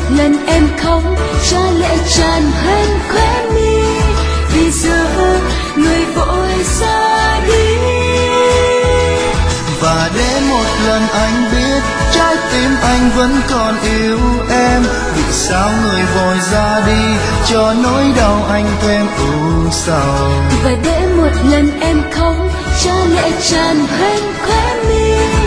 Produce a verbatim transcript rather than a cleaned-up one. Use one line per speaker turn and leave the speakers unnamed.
lần em khóc cha lệ tràn hơn khóe mi, vì giờ người vội ra đi.
Và để một lần anh biết trái tim anh vẫn còn yêu em, vì sao người vội ra đi cho nỗi đau anh thêm u sầu.
Và để một lần em khóc cha lệ tràn hơn khóe mi,